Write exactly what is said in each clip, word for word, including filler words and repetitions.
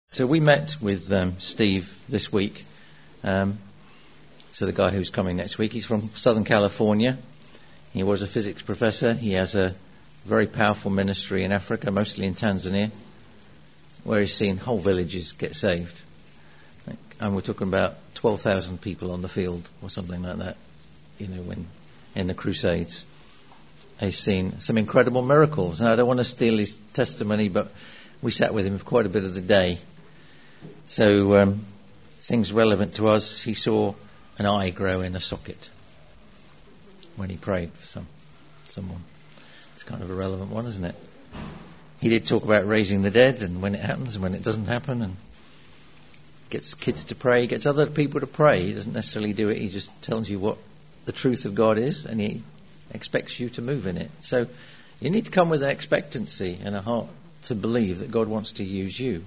So we met with um, Steve this week. Um, so the guy who's coming next week, he's from Southern California. He was a physics professor. He has a very powerful ministry in Africa, mostly in Tanzania, where he's seen whole villages get saved. And we're talking about twelve thousand people on the field or something like that, you know, when in the Crusades. He's seen some incredible miracles. And I don't want to steal his testimony, but we sat with him for quite a bit of the day. So um, things relevant to us, he saw an eye grow in a socket when he prayed for some someone. It's kind of a relevant one, isn't it? He did talk about raising the dead and when it happens and when it doesn't happen, and gets kids to pray, gets other people to pray. He doesn't necessarily do it. He just tells you what the truth of God is, and he expects you to move in it. So you need to come with an expectancy and a heart to believe that God wants to use you.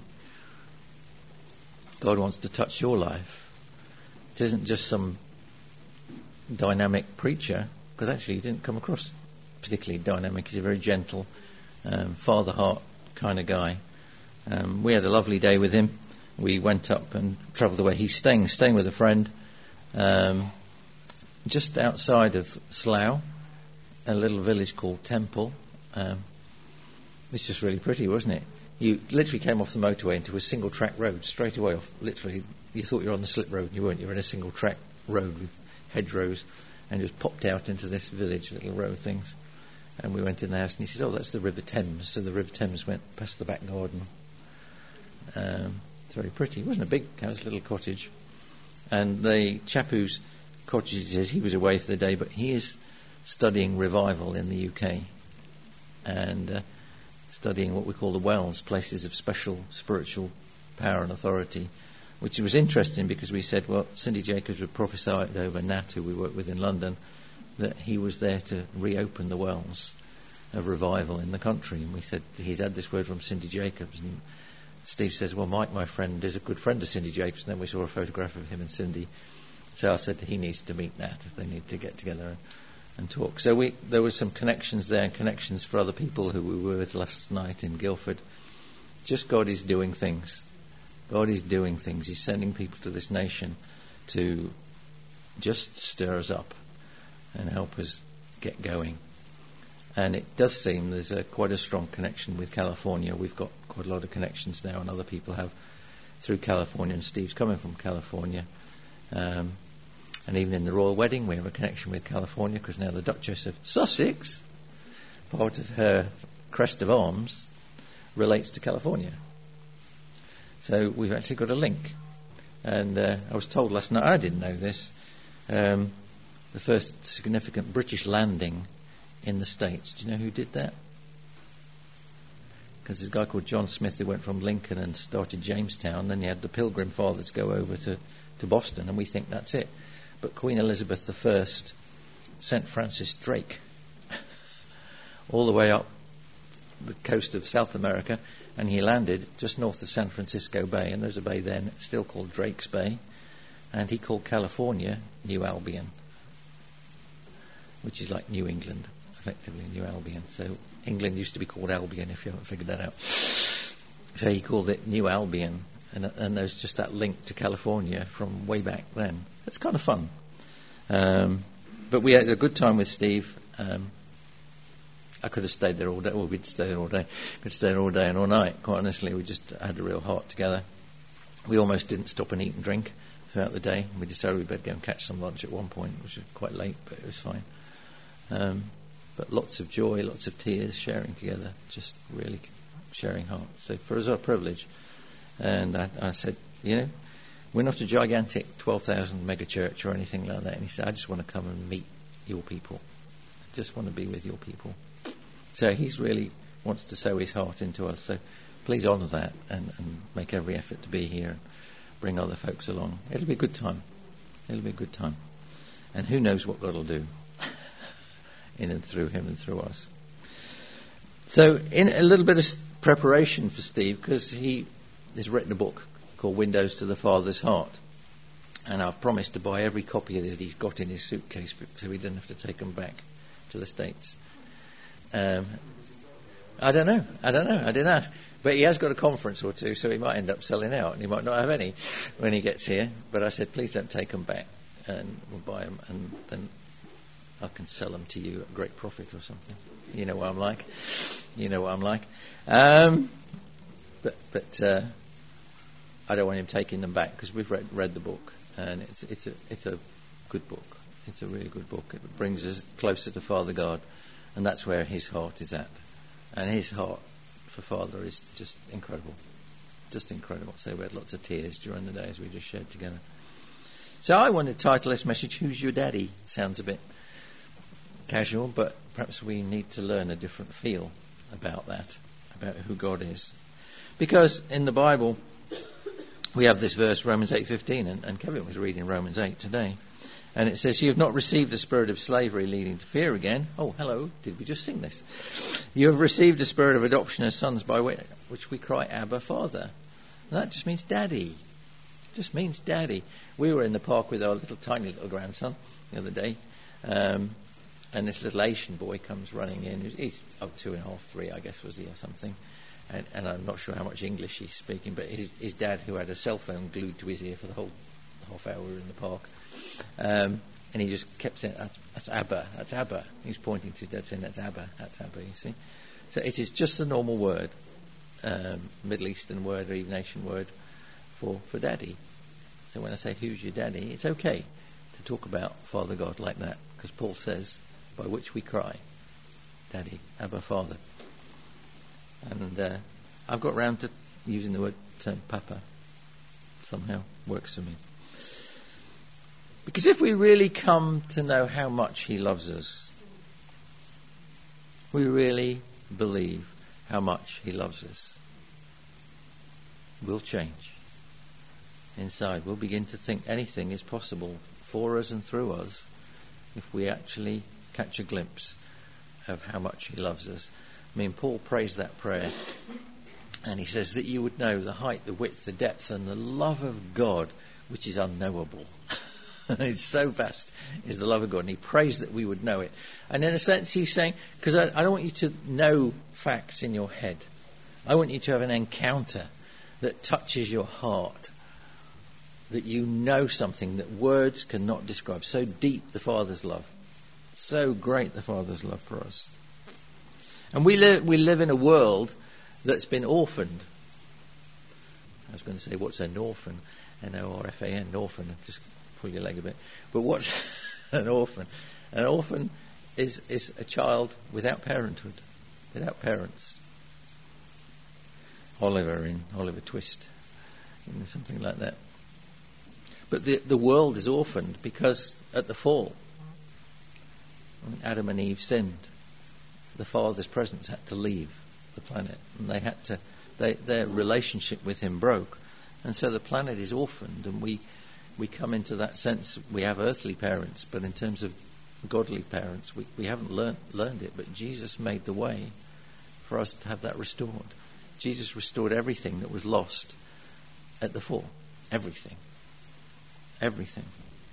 God wants to touch your life. It isn't just some dynamic preacher, because actually he didn't come across particularly dynamic. He's a very gentle, um, father heart kind of guy. Um, we had a lovely day with him. We went up and travelled away. He's staying staying with a friend um, just outside of Slough, a little village called Temple. Um, it's just really pretty, wasn't it? You literally came off the motorway into a single track road straight away off. Literally, you thought you were on the slip road. You weren't. You were in a single track road with hedgerows, and just popped out into this village, little row of things. And we went in the house, and he said, "Oh, that's the River Thames." So the River Thames went past the back garden. Um, it's very pretty. It wasn't a big house, a little cottage. And the chap whose cottage it is, he was away for the day, but he is studying revival in the U K, and uh, studying what we call the wells, places of special spiritual power and authority, which was interesting because we said, well, Cindy Jacobs would prophesied over Nat, who we work with in London, that he was there to reopen the wells of revival in the country. And we said he'd had this word from Cindy Jacobs, and Steve says, well, Mike, my friend, is a good friend of Cindy Jacobs. And then we saw a photograph of him and Cindy. So I said he needs to meet Nat if they need to get together and, and talk. So we there were some connections there, and connections for other people who we were with last night in Guildford. Just God is doing things. God is doing things. He's sending people to this nation to just stir us up and help us get going. And it does seem there's a, quite a strong connection with California. We've got quite a lot of connections now, and other people have through California, and Steve's coming from California. Um, and even in the royal wedding, we have a connection with California, because now the Duchess of Sussex, part of her crest of arms, relates to California. So we've actually got a link. And uh, I was told last night, I didn't know this, um, the first significant British landing in the States. Do you know who did that? Because there's a guy called John Smith who went from Lincoln and started Jamestown. Then you had the Pilgrim Fathers go over to, to Boston, and we think that's it. But Queen Elizabeth the First sent Francis Drake all the way up the coast of South America, and he landed just north of San Francisco Bay, and there's a bay then still called Drake's Bay, and he called California New Albion, which is like New England, effectively New Albion. So England used to be called Albion, if you haven't figured that out. So he called it New Albion, and, and there's just that link to California from way back then. It's kind of fun. Um, but we had a good time with Steve. Um, I could have stayed there all day. Well, we'd stay there all day. Could stay there all day and all night. Quite honestly, we just had a real heart together. We almost didn't stop and eat and drink throughout the day. We decided we'd better go and catch some lunch at one point, which was quite late, but it was fine. Um, but lots of joy, lots of tears, sharing together, just really sharing hearts. So for us, our privilege. And I, I said, you know, we're not a gigantic twelve thousand mega church or anything like that. And he said, I just want to come and meet your people. I just want to be with your people. So he's really wants to sow his heart into us. So please honour that and, and make every effort to be here and bring other folks along. It'll be a good time. It'll be a good time. And who knows what God will do in and through him and through us. So in a little bit of preparation for Steve, because he has written a book called Windows to the Father's Heart. And I've promised to buy every copy that he's got in his suitcase so he doesn't have to take them back to the States. Um, I don't know. I don't know. I didn't ask. But he has got a conference or two, so he might end up selling out, and he might not have any when he gets here. But I said, please don't take them back, and we'll buy them, and then I can sell them to you at great profit or something. You know what I'm like. You know what I'm like. Um, but but uh, I don't want him taking them back, because we've read, read the book, and it's it's a it's a good book. It's a really good book. It brings us closer to Father God, and that's where his heart is at. And his heart for Father is just incredible. Just incredible. So we had lots of tears during the day as we just shared together. So I wanted to title this message, Who's Your Daddy? Sounds a bit casual, but perhaps we need to learn a different feel about that, about who God is. Because in the Bible, we have this verse, Romans eight fifteen, and, and Kevin was reading Romans eight today. And it says, you have not received the spirit of slavery leading to fear again. Oh, hello, did we just sing this? You have received the spirit of adoption as sons, by which we cry, Abba, Father. And that just means daddy. Just means daddy. We were in the park with our little tiny little grandson the other day. Um, and this little Asian boy comes running in. He's oh, two and a half, three, I guess, was he, or something. And, and I'm not sure how much English he's speaking, but his, his dad, who had a cell phone glued to his ear for the whole half hour we were in the park, Um, and he just kept saying, that's, that's Abba, that's Abba. He was pointing to Dad saying, that's Abba, that's Abba, you see. So it is just a normal word, um, Middle Eastern word or even Asian word for, for daddy. So when I say, who's your daddy, it's okay to talk about Father God like that, because Paul says, by which we cry, Daddy, Abba, Father. And uh, I've got round to using the word term Papa. Somehow works for me. Because if we really come to know how much he loves us, we really believe how much he loves us, we'll change inside. We'll begin to think anything is possible for us and through us if we actually catch a glimpse of how much he loves us. I mean, Paul prays that prayer, and he says that you would know the height, the width, the depth, and the love of God, which is unknowable. It's so vast is the love of God, and he prays that we would know it. And in a sense he's saying, because I, I don't want you to know facts in your head. I want you to have an encounter that touches your heart, that you know something that words cannot describe. So deep the Father's love, so great the Father's love for us. And we live we live in a world that's been orphaned. I was going to say, what's an orphan? N O R F A N, orphan. Just pull your leg a bit. But what's an orphan? An orphan is is a child without parenthood, without parents. Oliver in Oliver Twist, you know, something like that. But the the world is orphaned because at the fall, when Adam and Eve sinned, the Father's presence had to leave the planet, and they had to. They, their relationship with him broke, and so the planet is orphaned, and we. We come into that sense, we have earthly parents, but in terms of godly parents, we, we haven't learned, learned it, but Jesus made the way for us to have that restored. Jesus restored everything that was lost at the fall. Everything. Everything.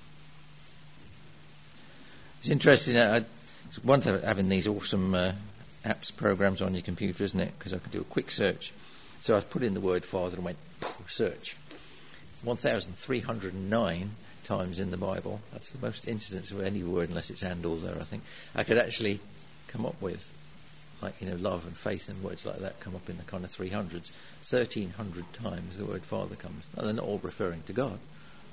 It's interesting, I, it's one thing having these awesome uh, apps, programs on your computer, isn't it? Because I can do a quick search. So I put in the word Father and went, search. one thousand three hundred nine times in the Bible. That's the most incidence of any word, unless it's and or there, I think. I could actually come up with, like, you know, love and faith and words like that come up in the kind of three hundreds. thirteen hundred times the word Father comes. Now, they're not all referring to God.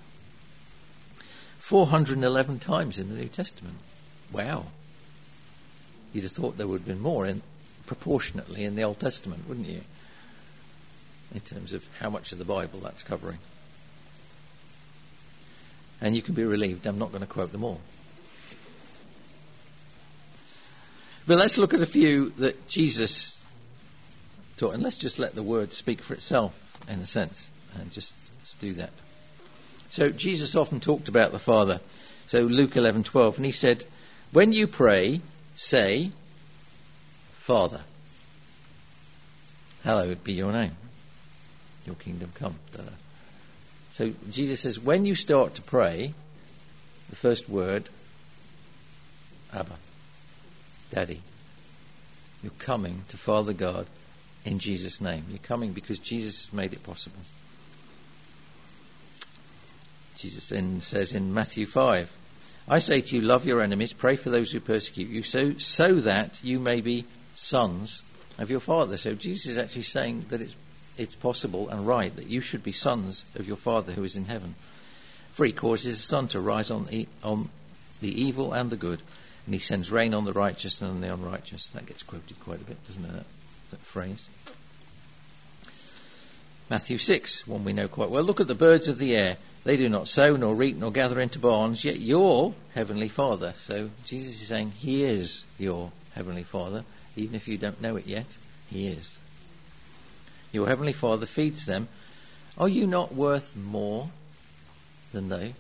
four hundred eleven times in the New Testament. Wow. You'd have thought there would have been more in proportionately in the Old Testament, wouldn't you? In terms of how much of the Bible that's covering. And you can be relieved, I'm not going to quote them all. But let's look at a few that Jesus taught, and let's just let the word speak for itself, in a sense, and just let's do that. So Jesus often talked about the Father. So Luke eleven twelve, and he said, when you pray, say, Father, hallowed be your name. Your kingdom come. Da-da. So Jesus says, when you start to pray, the first word, Abba, Daddy. You're coming to Father God in Jesus' name. You're coming because Jesus has made it possible. Jesus then says in Matthew five, I say to you, love your enemies, pray for those who persecute you, so so that you may be sons of your Father. So Jesus is actually saying that it's it's possible and right that you should be sons of your Father who is in heaven. For he causes his sun to rise on the, on the evil and the good, and he sends rain on the righteous and on the unrighteous. That gets quoted quite a bit, doesn't it, that, that phrase? Matthew six, one we know quite well. Look at the birds of the air. They do not sow, nor reap, nor gather into barns, yet your heavenly Father. So Jesus is saying he is your heavenly Father. Even if you don't know it yet, he is. Your heavenly Father feeds them. Are you not worth more than they?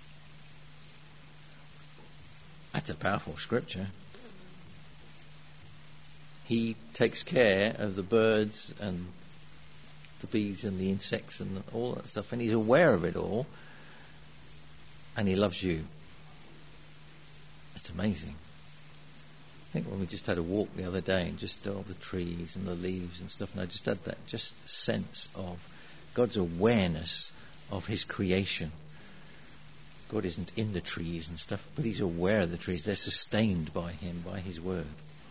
That's a powerful scripture. He takes care of the birds and the bees and the insects and all that stuff, and he's aware of it all, and he loves you. It's amazing. I think when we just had a walk the other day and just all the trees and the leaves and stuff, and I just had that just sense of God's awareness of his creation. God isn't in the trees and stuff, but he's aware of the trees. They're sustained by him, by his word.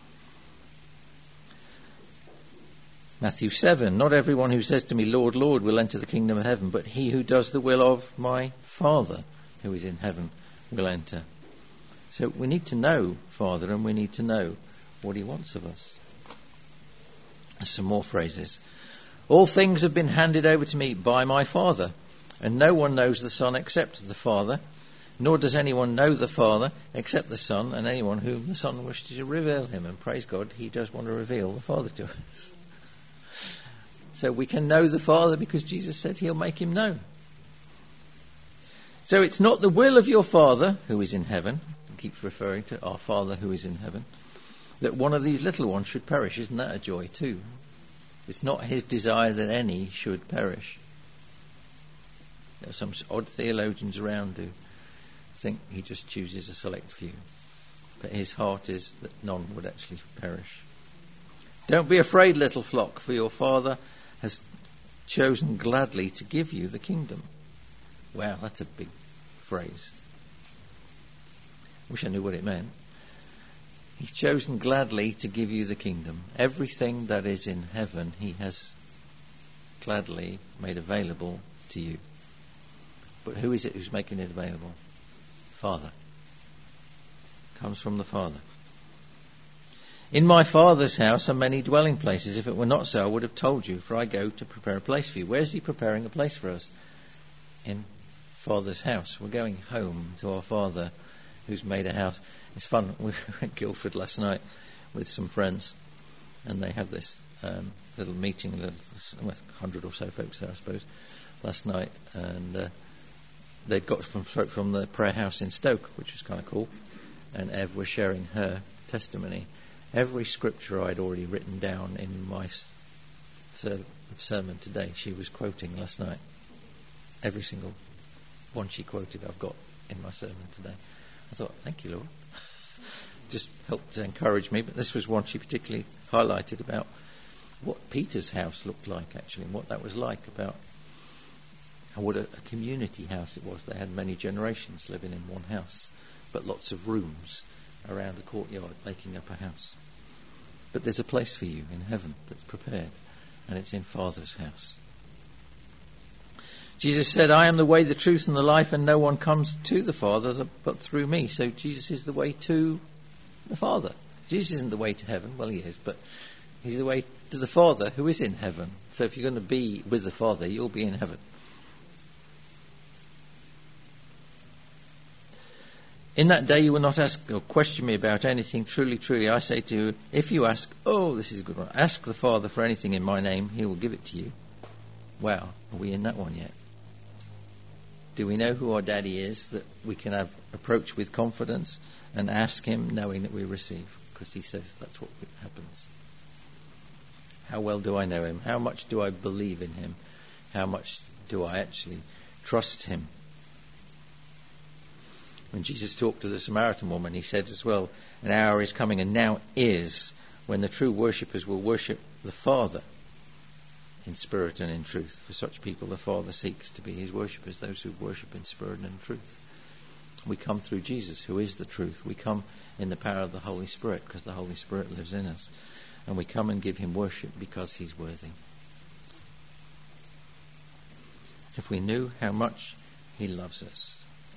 Matthew seven, not everyone who says to me, Lord, Lord, will enter the kingdom of heaven, but he who does the will of my Father who is in heaven will enter. So we need to know Father, and we need to know what he wants of us. There's some more phrases. All things have been handed over to me by my Father, and no one knows the Son except the Father, nor does anyone know the Father except the Son, and anyone whom the Son wishes to reveal him. And praise God, he does want to reveal the Father to us. So we can know the Father because Jesus said he'll make him known. So it's not the will of your Father who is in heaven, he keeps referring to our Father who is in heaven, that one of these little ones should perish. Isn't that a joy too? It's not his desire that any should perish. There are some odd theologians around who think he just chooses a select few. But his heart is that none would actually perish. Don't be afraid, little flock, for your Father has chosen gladly to give you the kingdom. Wow, that's a big phrase. Wish I knew what it meant. He's chosen gladly to give you the kingdom. Everything that is in heaven he has gladly made available to you. But who is it who's making it available? Father. It comes from the Father. In my Father's house are many dwelling places. If it were not so, I would have told you, for I go to prepare a place for you. Where's he preparing a place for us? In Father's house. We're going home to our Father who's made a house. It's fun. We were at Guildford last night with some friends, and they have this um, little meeting, a little, well, hundred or so folks there, I suppose, last night, and uh, they'd got from from the prayer house in Stoke, which was kind of cool, and Ev was sharing her testimony. Every scripture I'd already written down in my sermon today, she was quoting last night. Every single one she quoted I've got in my sermon today. I thought, thank you, Lord. Just helped to encourage me, but this was one she particularly highlighted about what Peter's house looked like, actually, and what that was like, about how what a, a community house it was. They had many generations living in one house, but lots of rooms around a courtyard making up a house. But there's a place for you in heaven that's prepared, and it's in Father's house. Jesus said, I am the way, the truth and the life, and no one comes to the Father but through me. So Jesus is the way to the Father. Jesus isn't the way to heaven. Well, he is, but he's the way to the Father who is in heaven. So if you're going to be with the Father, you'll be in heaven. In that day you will not ask or question me about anything. Truly, truly, I say to you, if you ask, oh, this is a good one, ask the Father for anything in my name, he will give it to you. Wow, are we in that one yet? Do we know who our daddy is, that we can have approach with confidence and ask him knowing that we receive? Because he says that's what happens. How well do I know him? How much do I believe in him? How much do I actually trust him? When Jesus talked to the Samaritan woman, he said as well, an hour is coming and now is when the true worshippers will worship the Father in spirit and in truth. For such people the Father seeks to be his worshippers, those who worship in spirit and in truth. We come through Jesus, who is the truth. We come in the power of the Holy Spirit, because the Holy Spirit lives in us. And we come and give him worship because he's worthy. If we knew how much he loves us,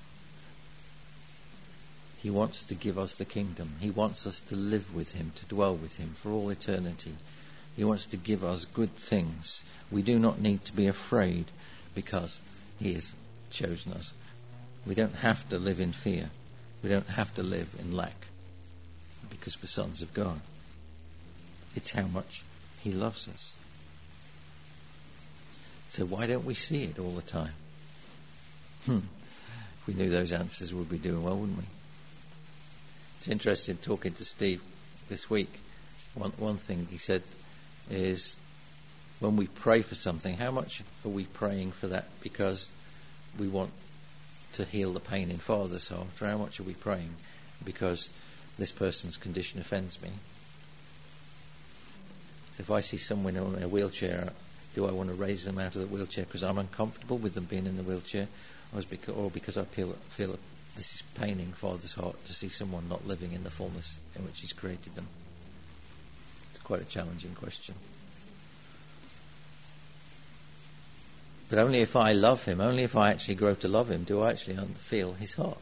he wants to give us the kingdom. He wants us to live with him, to dwell with him for all eternity. He wants to give us good things. We do not need to be afraid because he has chosen us. We don't have to live in fear. We don't have to live in lack because we're sons of God. It's how much he loves us. So why don't we see it all the time? Hmm. If we knew those answers, we'd be doing well, wouldn't we? It's interesting talking to Steve this week. One, one thing he said is, when we pray for something, how much are we praying for that because we want to heal the pain in Father's heart, or how much are we praying because this person's condition offends me? So if I see someone in a wheelchair, do I want to raise them out of the wheelchair because I'm uncomfortable with them being in the wheelchair, or because, or because I feel, feel this is paining Father's heart to see someone not living in the fullness in which he's created them? It's quite a challenging question. But only if I love him, only if I actually grow to love him, do I actually feel his heart.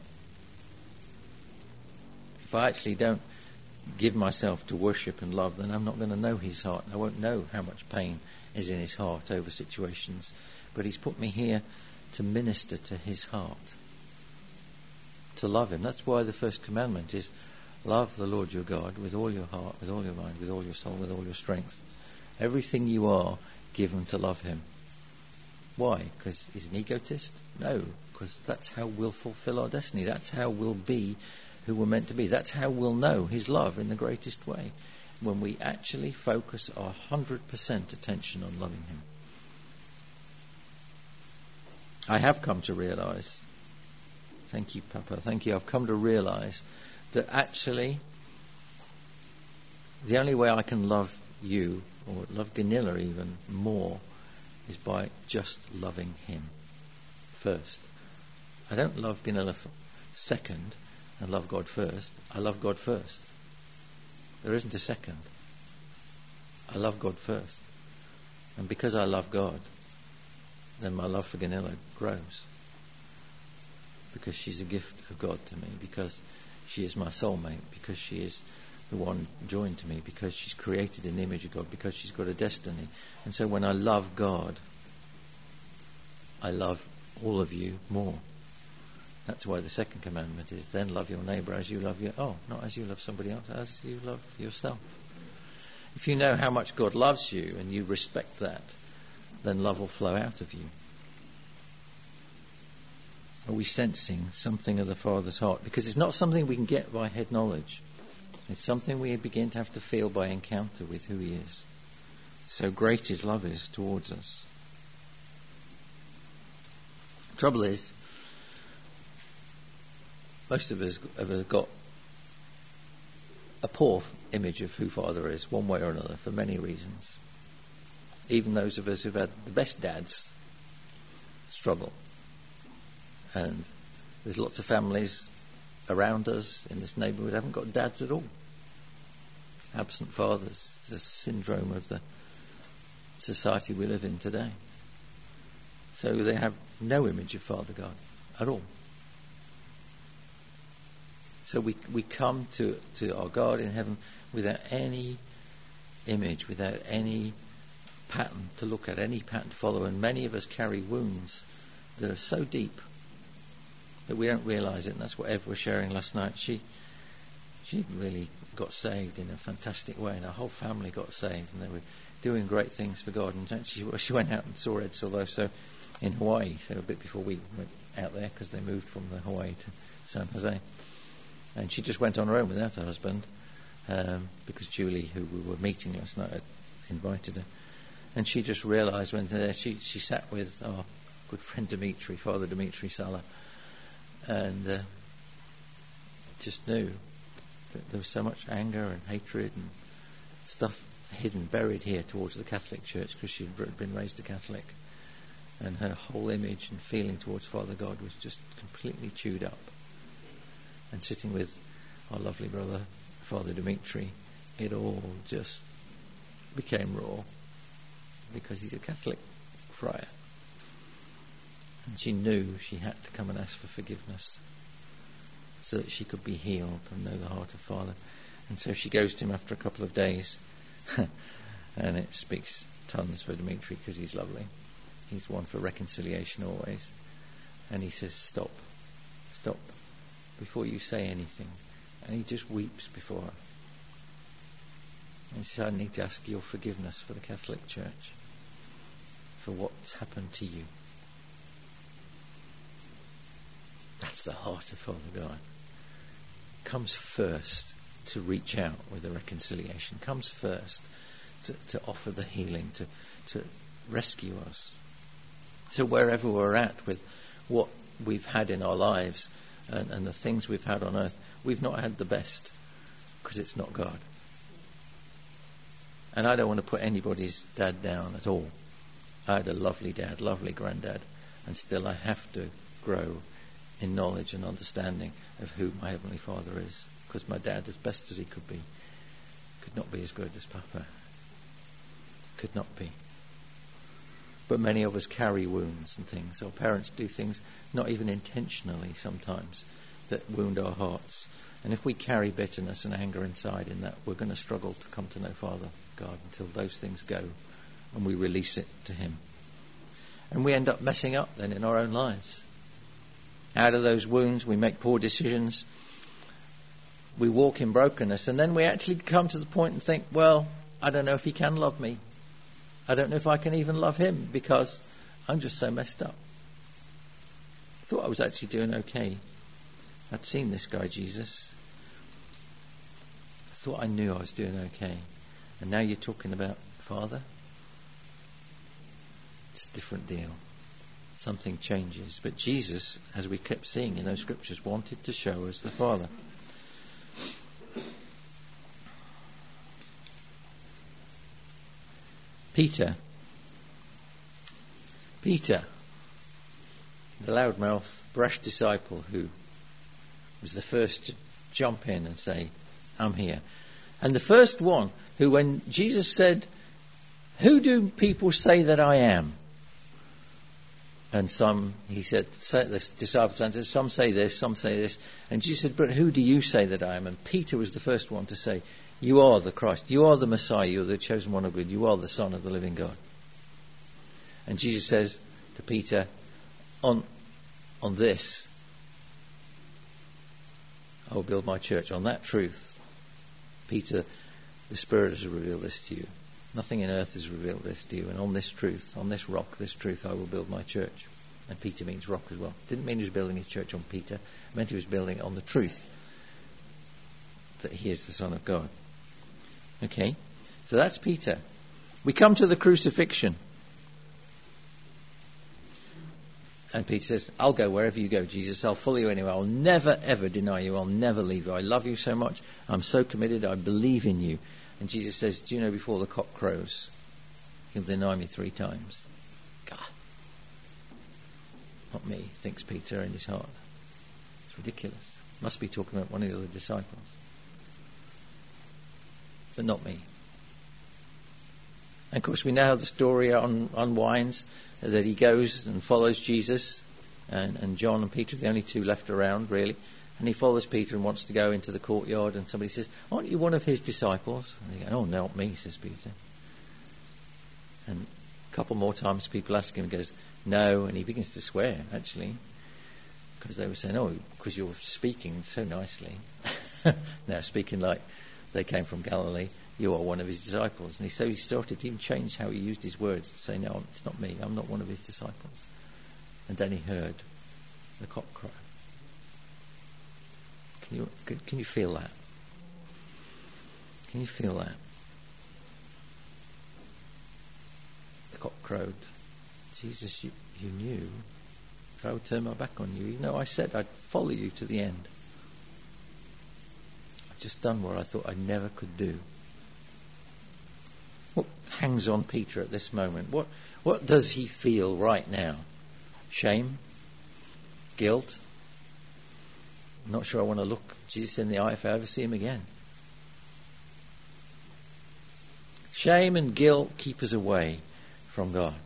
If I actually don't give myself to worship and love, then I'm not going to know his heart. I won't know how much pain is in his heart over situations. But he's put me here to minister to his heart, to love him. That's why the first commandment is love the Lord your God with all your heart, with all your mind, with all your soul, with all your strength. Everything you are, give him to love him. Why? Because he's an egotist? No, because that's how we'll fulfill our destiny. That's how we'll be who we're meant to be. That's how we'll know his love in the greatest way, when we actually focus our one hundred percent attention on loving him. I have come to realize, thank you, Papa, thank you, I've come to realize that actually the only way I can love you, or love Gunilla even more, is by just loving him first. I don't love Gunilla second and love God first. I love God first. There isn't a second. I love God first. And because I love God, then my love for Gunilla grows. Because she's a gift of God to me. Because she is my soulmate. Because she is the one joined to me. Because she's created in the image of God. Because she's got a destiny. And so when I love God, I love all of you more. That's why the second commandment is, then love your neighbour as you love your... Oh, not as you love somebody else, as you love yourself. If you know how much God loves you and you respect that, then love will flow out of you. Are we sensing something of the Father's heart? Because it's not something we can get by head knowledge. It's something we begin to have to feel by encounter with who he is. So great his love is towards us. The trouble is, most of us have got a poor image of who Father is, one way or another, for many reasons. Even those of us who've had the best dads struggle. And there's lots of families around us in this neighbourhood who haven't got dads at all. Absent fathers. It's a syndrome of the society we live in today. So they have no image of Father God at all. So we we come to, to our God in heaven without any image, without any pattern to look at, any pattern to follow. And many of us carry wounds that are so deep that we don't realise it. And that's what Eva was sharing last night. She she really got saved in a fantastic way, and her whole family got saved, and they were doing great things for God. And she, she went out and saw Ed Silvoso in Hawaii, so a bit before we went out there, because they moved from the Hawaii to San Jose. And she just went on her own without her husband, um, because Julie, who we were meeting last night, had invited her. And she just realised when there, she, she sat with our good friend Dimitri, Father Dimitri Sala, and uh, just knew that there was so much anger and hatred and stuff hidden, buried here towards the Catholic Church because she'd been raised a Catholic. And her whole image and feeling towards Father God was just completely chewed up. And sitting with our lovely brother, Father Dimitri, it all just became raw because he's a Catholic friar. And she knew she had to come and ask for forgiveness so that she could be healed and know the heart of Father. And so she goes to him after a couple of days and it speaks tons for Dimitri because he's lovely. He's one for reconciliation always. And he says, stop, stop, before you say anything. And he just weeps before her. And he says, I need to ask your forgiveness for the Catholic Church, for what's happened to you. That's the heart of Father God. Comes first to reach out with the reconciliation. Comes first to, to offer the healing, to, to rescue us. So wherever we're at with what we've had in our lives and, and the things we've had on earth, we've not had the best because it's not God. And I don't want to put anybody's dad down at all. I had a lovely dad, lovely granddad, and still I have to grow in knowledge and understanding of who my Heavenly Father is, because my dad, as best as he could be, could not be as good as Papa. Could not be. But many of us carry wounds and things. Our parents do things, not even intentionally sometimes, that wound our hearts. And if we carry bitterness and anger inside in that, we're going to struggle to come to know Father God until those things go and we release it to Him. And we end up messing up then in our own lives. Out of those wounds, we make poor decisions. We walk in brokenness. And then we actually come to the point and think, well, I don't know if He can love me. I don't know if I can even love Him because I'm just so messed up. I thought I was actually doing okay. I'd seen this guy, Jesus. I thought I knew I was doing okay. And now you're talking about Father? It's a different deal. Something changes. But Jesus, as we kept seeing in those scriptures, wanted to show us the Father. Peter. Peter, the loudmouth, brash disciple who was the first to jump in and say, I'm here. And the first one who, when Jesus said, who do people say that I am? And some, he said, the disciples answered, some say this, some say this. And Jesus said, but who do you say that I am? And Peter was the first one to say, you are the Christ, you are the Messiah, you are the chosen one of God, you are the Son of the living God. And Jesus says to Peter, on, on this, I will build my church. On that truth, Peter, the Spirit has revealed this to you. Nothing in earth has revealed this to you. And on this truth, on this rock, this truth, I will build my church. And Peter means rock as well. Didn't mean he was building his church on Peter. It meant he was building it on the truth that he is the Son of God. Okay, so that's Peter. We come to the crucifixion. And Peter says, I'll go wherever you go, Jesus. I'll follow you anywhere. I'll never, ever deny you. I'll never leave you. I love you so much. I'm so committed. I believe in you. And Jesus says, do you know before the cock crows, you'll deny me three times? God. Not me, thinks Peter in his heart. It's ridiculous. Must be talking about one of the other disciples. But not me. And of course we know how the story un- unwinds, that he goes and follows Jesus, and, and John and Peter are the only two left around really, and he follows Peter and wants to go into the courtyard, and somebody says, aren't you one of his disciples? And they go, oh, not me, says Peter. And a couple more times people ask him, he goes, no, and he begins to swear actually, because they were saying, oh, because you're speaking so nicely. Now speaking like they came from Galilee, you are one of his disciples. And he, so he started to even change how he used his words to say, no, it's not me, I'm not one of his disciples. And then he heard the cock crow. Can you, can, can you feel that? Can you feel that? The cock crowed. Jesus, you, you knew if I would turn my back on you, you know, I said I'd follow you to the end. I've just done what I thought I never could do. What hangs on Peter at this moment? What what does he feel right now? Shame? Guilt? I'm not sure I want to look Jesus in the eye if I ever see him again. Shame and guilt keep us away from God.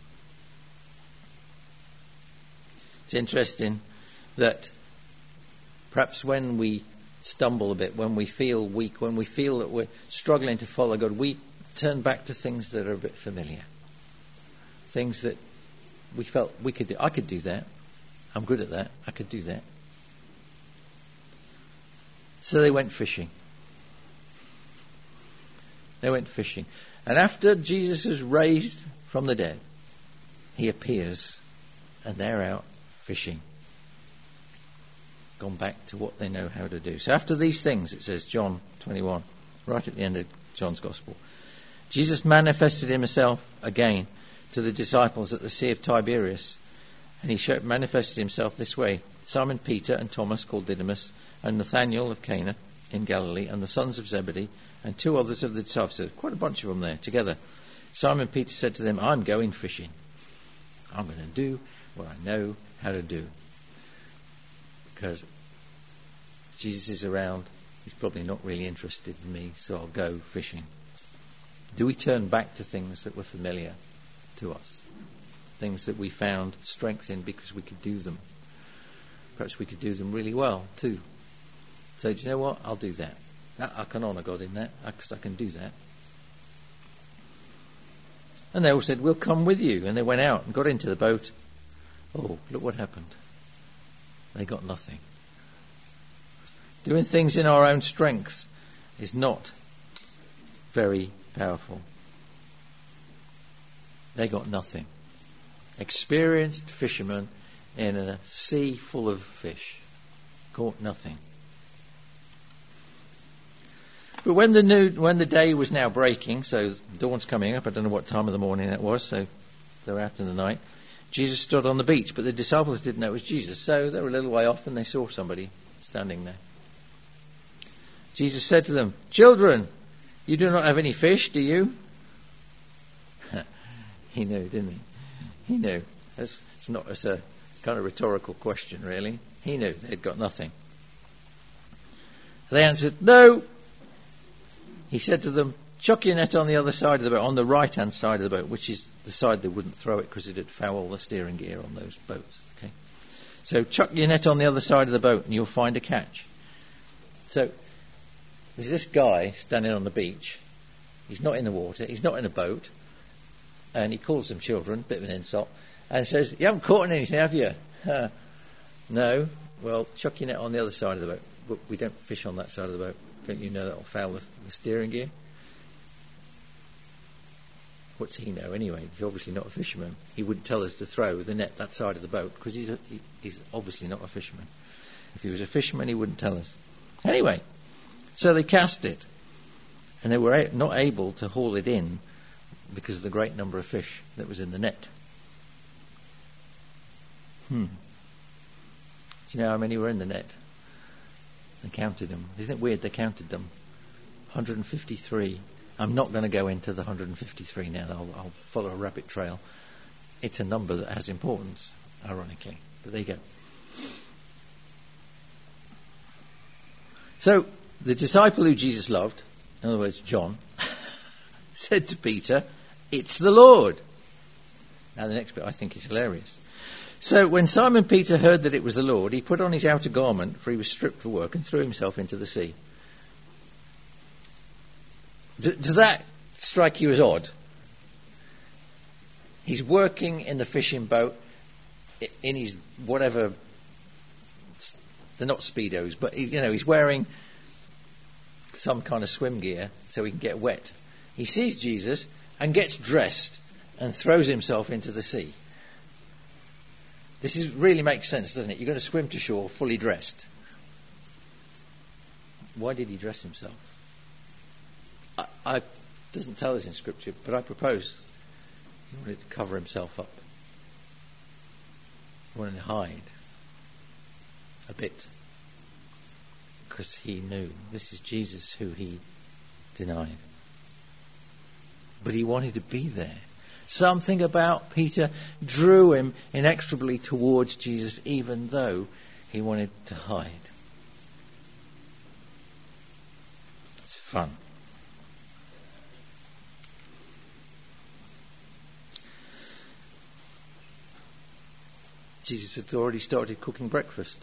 It's interesting that perhaps when we stumble a bit, when we feel weak, when we feel that we're struggling to follow God, we turn back to things that are a bit familiar. Things that we felt we could do. I could do that. I'm good at that. I could do that. So they went fishing. They went fishing. And after Jesus is raised from the dead, he appears and they're out fishing. Gone back to what they know how to do. So after these things, it says, John twenty-one, right at the end of John's Gospel, Jesus manifested himself again to the disciples at the Sea of Tiberias. And he showed, manifested himself this way. Simon Peter and Thomas, called Didymus, and Nathanael of Cana in Galilee, and the sons of Zebedee, and two others of the disciples. So quite a bunch of them there together. Simon Peter said to them, I'm going fishing. I'm going to do what I know how to do. Because Jesus is around, he's probably not really interested in me, so I'll go fishing. Do we turn back to things that were familiar to us? Things that we found strength in because we could do them. Perhaps we could do them really well too. So do you know what? I'll do that. that I can honour God in that because I can do that. And they all said, we'll come with you. And they went out and got into the boat. Oh, look what happened. They got nothing. Doing things in our own strength is not very powerful. They got nothing. Experienced fishermen in a sea full of fish caught nothing. But when the new, when the day was now breaking, so dawn's coming up, I don't know what time of the morning that was, so they're out in the night, Jesus stood on the beach, but the disciples didn't know it was Jesus, so they were a little way off and they saw somebody standing there. Jesus said to them, children, you do not have any fish, do you? He knew, didn't he? He knew. It's, it's not it's a kind of rhetorical question, really. He knew they'd got nothing. They answered, no. He said to them, chuck your net on the other side of the boat, on the right-hand side of the boat, which is the side they wouldn't throw it because it'd foul the steering gear on those boats. Okay, so chuck your net on the other side of the boat and you'll find a catch. So there's this guy standing on the beach. He's not in the water. He's not in a boat. And he calls them children, bit of an insult, and says, you haven't caught anything, have you? Huh. No. Well, chuck your net on the other side of the boat. But we don't fish on that side of the boat. Don't you know that'll foul the, the steering gear? What's he know anyway? He's obviously not a fisherman. He wouldn't tell us to throw the net that side of the boat because he's, a, he, he's obviously not a fisherman. If he was a fisherman, he wouldn't tell us. Anyway, so they cast it. And they were a- not able to haul it in because of the great number of fish that was in the net. Hmm. Do you know how many were in the net? They counted them. Isn't it weird they counted them? one hundred fifty-three. I'm not going to go into the one hundred fifty-three now. I'll, I'll follow a rabbit trail. It's a number that has importance, ironically. But there you go. So, the disciple who Jesus loved, in other words, John, said to Peter, it's the Lord. Now the next bit I think is hilarious. So when Simon Peter heard that it was the Lord, he put on his outer garment, for he was stripped for work, and threw himself into the sea. D- does that strike you as odd? He's working in the fishing boat, in his whatever, they're not Speedos, but he, you know, he's wearing some kind of swim gear so he can get wet. He sees Jesus and gets dressed and throws himself into the sea. This is, really makes sense, doesn't it? You're going to swim to shore fully dressed. Why did he dress himself? I, I doesn't tell us in Scripture, but I propose he wanted to cover himself up. He wanted to hide a bit because he knew this is Jesus who he denied. but he wanted to be there. Something about Peter drew him inexorably towards Jesus, even though he wanted to hide. It's fun. Jesus had already started cooking breakfast.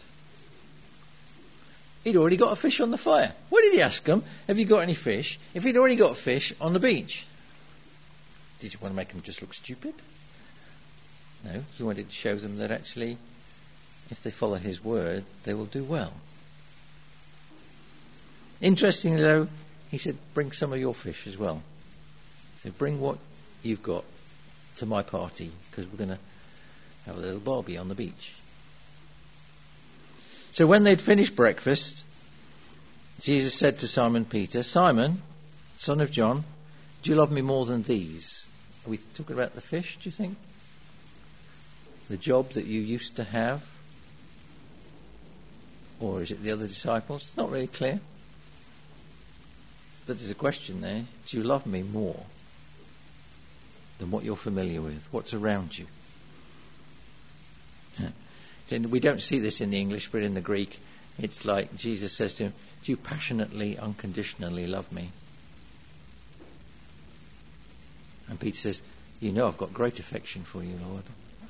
He'd already got a fish on the fire. What did he ask them? Have you got any fish? If he'd already got fish on the beach. Did you want to make them just look stupid? No, he wanted to show them that actually, if they follow his word, they will do well. Interestingly though, he said, bring some of your fish as well. So bring what you've got to my party, because we're going to have a little barbie on the beach. So when they'd finished breakfast, Jesus said to Simon Peter, Simon, son of John, do you love me more than these? Are we talking about the fish, do you think? The job that you used to have? Or is it the other disciples? It's not really clear. But there's a question there. Do you love me more than what you're familiar with? What's around you? We don't see this in the English, but in the Greek, it's like Jesus says to him, do you passionately, unconditionally love me? And Peter says, you know I've got great affection for you, Lord.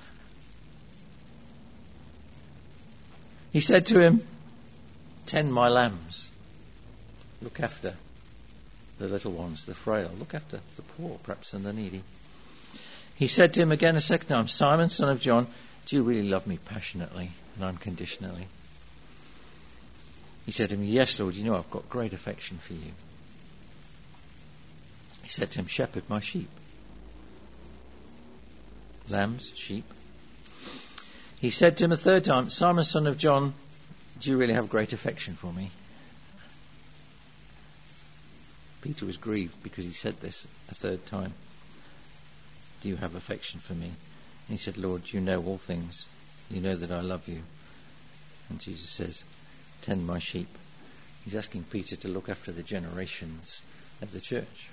He said to him, tend my lambs. Look after the little ones, the frail. Look after the poor, perhaps, and the needy. He said to him again a second time, Simon, son of John, do you really love me passionately and unconditionally? He said to him, yes, Lord, you know I've got great affection for you. He said to him, shepherd my sheep. Lambs, sheep. He said to him a third time, Simon, son of John, do you really have great affection for me? Peter was grieved because he said this a third time. Do you have affection for me? And he said, Lord, you know all things. You know that I love you. And Jesus says, tend my sheep. He's asking Peter to look after the generations of the church.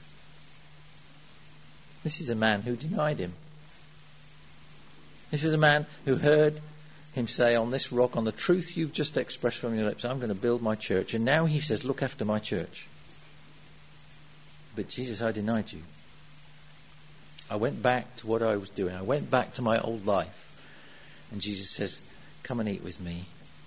This is a man who denied him. This is a man who heard him say, on this rock, on the truth you've just expressed from your lips, I'm going to build my church. And now he says, look after my church. But Jesus, I denied you. I went back to what I was doing. I went back to my old life. And Jesus says, come and eat with me.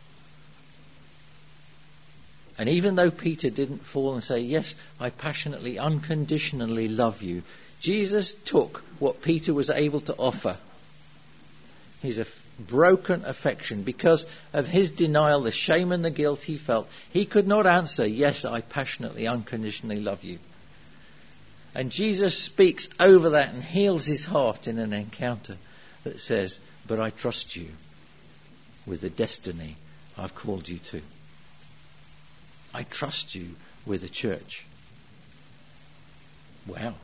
And even though Peter didn't fall and say, yes, I passionately, unconditionally love you, Jesus took what Peter was able to offer, his af- broken affection, because of his denial, the shame and the guilt he felt. He could not answer, yes, I passionately, unconditionally love you. And Jesus speaks over that and heals his heart in an encounter that says, but I trust you with the destiny I've called you to. I trust you with a church. Wow.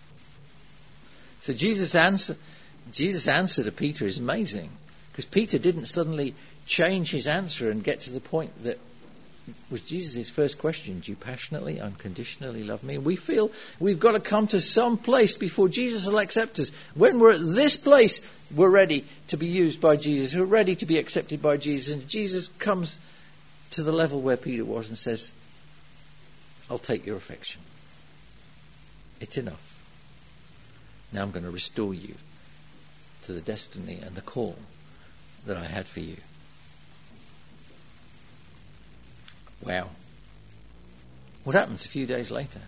So Jesus' answer, Jesus' answer to Peter is amazing, because Peter didn't suddenly change his answer and get to the point that was Jesus' first question. Do you passionately, unconditionally love me? We feel we've got to come to some place before Jesus will accept us. When we're at this place, we're ready to be used by Jesus. We're ready to be accepted by Jesus. And Jesus comes to the level where Peter was and says, I'll take your affection. It's enough. Now I'm going to restore you to the destiny and the call that I had for you. Wow. What happens a few days later?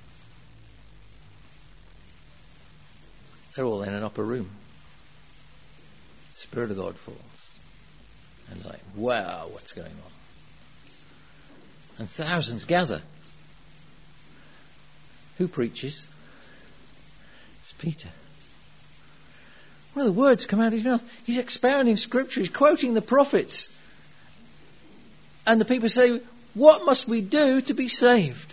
They're all in an upper room. The Spirit of God falls. And like, wow, what's going on? And thousands gather. Who preaches? It's Peter. Well, the words come out of his mouth. He's expounding Scripture. He's quoting the prophets. And the people say, what must we do to be saved?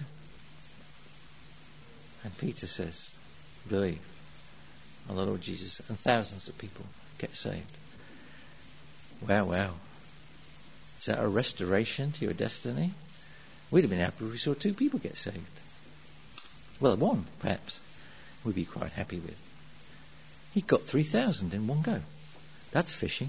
And Peter says, believe on the Lord Jesus. And thousands of people get saved. Wow, wow. Is that a restoration to your destiny? We'd have been happy if we saw two people get saved. Well, one, perhaps. we'd be quite happy with. He got three thousand in one go. That's fishing.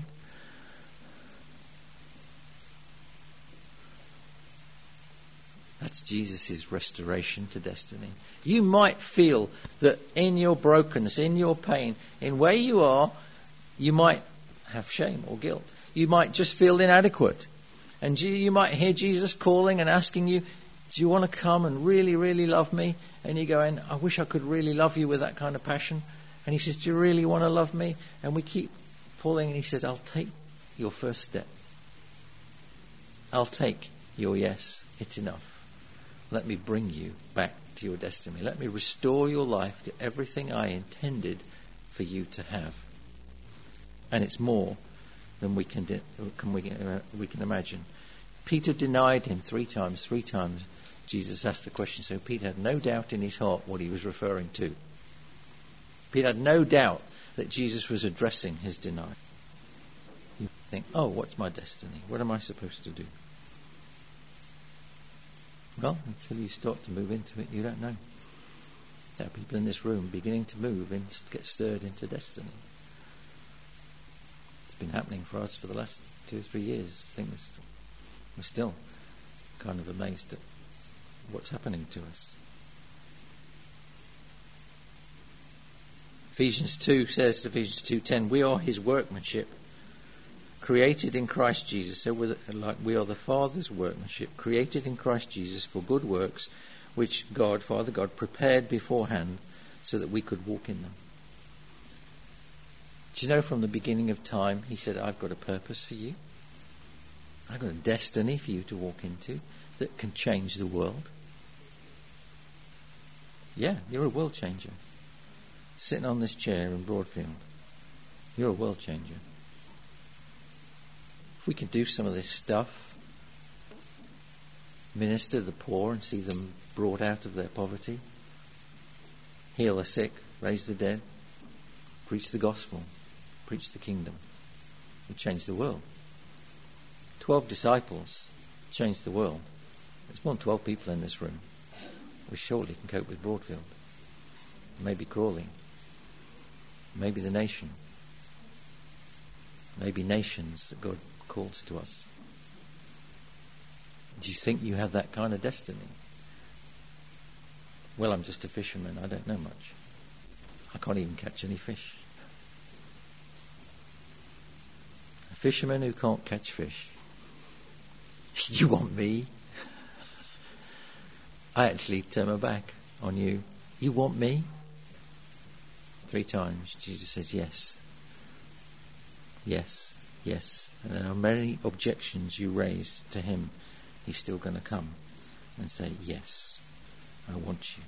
That's Jesus' restoration to destiny. You might feel that in your brokenness, in your pain, in where you are, you might have shame or guilt. You might just feel inadequate. And you might hear Jesus calling and asking you, do you want to come and really, really love me? And you're going, I wish I could really love you with that kind of passion. And he says, do you really want to love me? And we keep pulling, and he says, I'll take your first step. I'll take your yes. It's enough. Let me bring you back to your destiny. Let me restore your life to everything I intended for you to have. And it's more than we can de- can we, uh, we can imagine. Peter denied him three times. Three times Jesus asked the question. So Peter had no doubt in his heart what he was referring to. Peter had no doubt that Jesus was addressing his denial. You think, oh, what's my destiny? What am I supposed to do? Well, until you start to move into it, you don't know. There are people in this room beginning to move and get stirred into destiny. It's been happening for us for the last two or three years. Things we're still kind of amazed at what's happening to us. Ephesians two says, Ephesians two ten, we are his workmanship, created in Christ Jesus. So we're like we are the Father's workmanship, created in Christ Jesus for good works, which God, Father God, prepared beforehand so that we could walk in them. Do you know from the beginning of time, he said, I've got a purpose for you. I've got a destiny for you to walk into that can change the world. Yeah, you're a world changer. Sitting on this chair in Broadfield, you're a world changer. If we can do some of this stuff, minister to the poor and see them brought out of their poverty, heal the sick, raise the dead, preach the gospel, preach the kingdom, we change the world. Twelve disciples changed the world. There's more than twelve people in this room. We surely can cope with Broadfield. Maybe Crawley. Maybe the nation. Maybe nations that God calls to us. Do you think you have that kind of destiny? Well, I'm just a fisherman. I don't know much. I can't even catch any fish. A fisherman who can't catch fish. You want me? I actually turn my back on you. You want me? Three times Jesus says yes. Yes. Yes. And there are many objections you raise to him. He's still going to come and say, yes, I want you.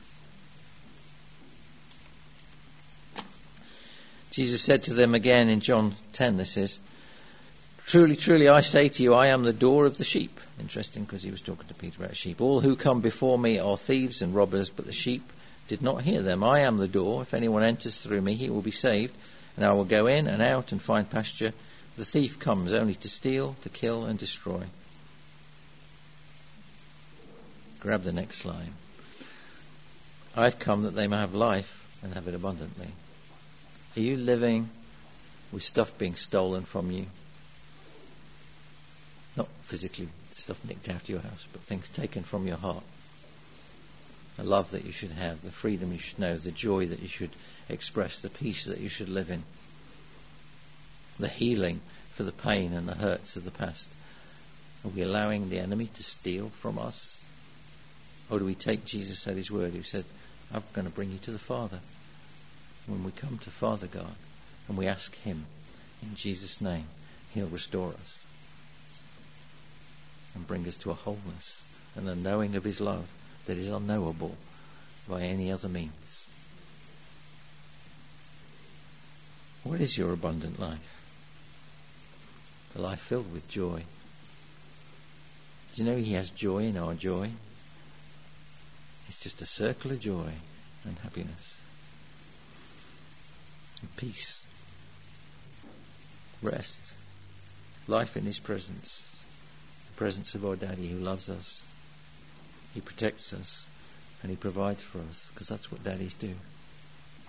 Jesus said to them again in John ten, this is, truly, truly, I say to you, I am the door of the sheep. Interesting, because he was talking to Peter about sheep. All who come before me are thieves and robbers, but the sheep did not hear them. I am the door. If anyone enters through me, he will be saved, and I will go in and out and find pasture. The thief comes only to steal, to kill, and destroy. Grab the next line. I've come that they may have life and have it abundantly. Are you living with stuff being stolen from you? Not physically, stuff nicked out of your house, but things taken from your heart. The love that you should have, the freedom you should know, the joy that you should express, the peace that you should live in, the healing for the pain and the hurts of the past. Are we allowing the enemy to steal from us? Or do we take Jesus at his word, who said, I'm going to bring you to the Father. When we come to Father God and we ask him in Jesus' name, he'll restore us and bring us to a wholeness and a knowing of his love that is unknowable by any other means. What is your abundant life? A life filled with joy. Do you know he has joy in our joy? It's just a circle of joy and happiness and peace, rest, life in his presence, the presence of our Daddy who loves us. He protects us and he provides for us, because that's what daddies do.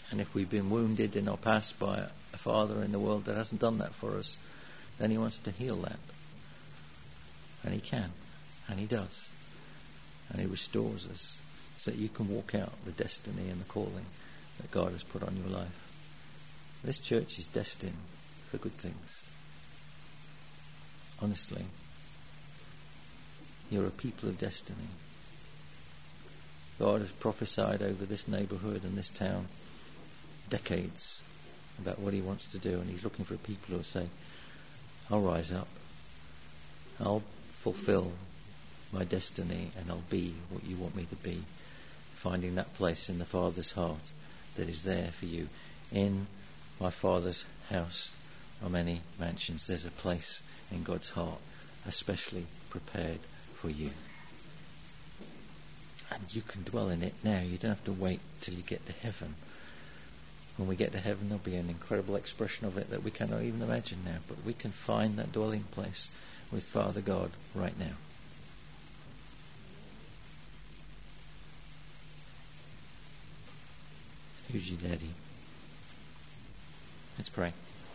And if we've been wounded in our past by a father in the world that hasn't done that for us, then he wants to heal that. And he can. And he does. And he restores us so that you can walk out the destiny and the calling that God has put on your life. This church is destined for good things. Honestly. You're a people of destiny. God has prophesied over this neighbourhood and this town decades about what he wants to do, and he's looking for people who say, I'll rise up, I'll fulfill my destiny, and I'll be what you want me to be, finding that place in the Father's heart that is there for you. In my Father's house are many mansions. There's a place in God's heart especially prepared for you. And you can dwell in it now. You don't have to wait till you get to heaven. When we get to heaven, there'll be an incredible expression of it that we cannot even imagine now. But we can find that dwelling place with Father God right now. Who's your daddy? Let's pray.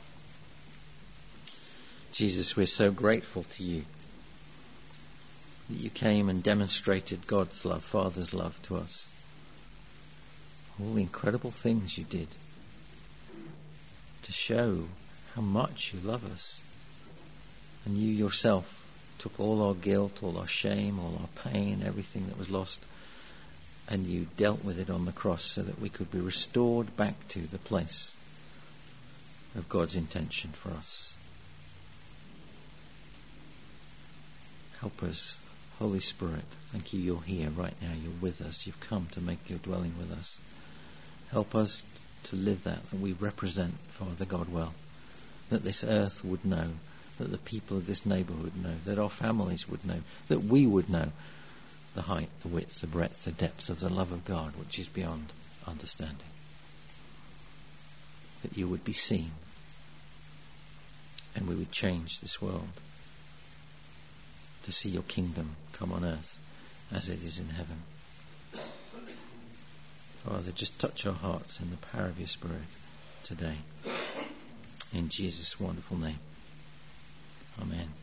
Jesus, we're so grateful to you that you came and demonstrated God's love, Father's love to us. All the incredible things you did to show how much you love us. And you yourself took all our guilt, all our shame, all our pain, everything that was lost, and you dealt with it on the cross so that we could be restored back to the place of God's intention for us. Help us, Holy Spirit. Thank you, you're here right now. You're with us. You've come to make your dwelling with us. Help us to live that, that we represent Father God well, that this earth would know, that the people of this neighbourhood know, that our families would know, that we would know the height, the width, the breadth, the depth of the love of God, which is beyond understanding. That you would be seen, and we would change this world to see your kingdom come on earth as it is in heaven. Father, just touch our hearts in the power of your Spirit today. In Jesus' wonderful name. Amen.